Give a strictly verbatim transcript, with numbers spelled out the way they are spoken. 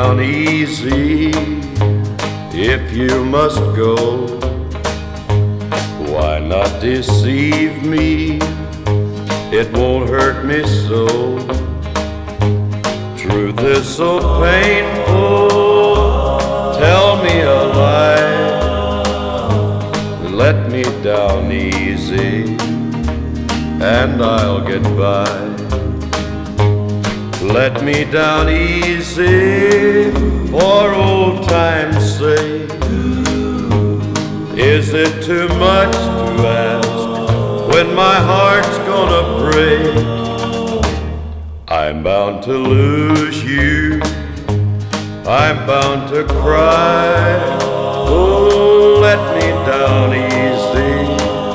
down easy if you must go. Why not deceive me? It won't hurt me so. Truth is so painful. Tell me a lie. Let me down easy and I'll get by. Let me down easy for old time's sake. Is it too much to ask when my heart's gonna break? I'm bound to lose you, I'm bound to cry. Oh, let me down easy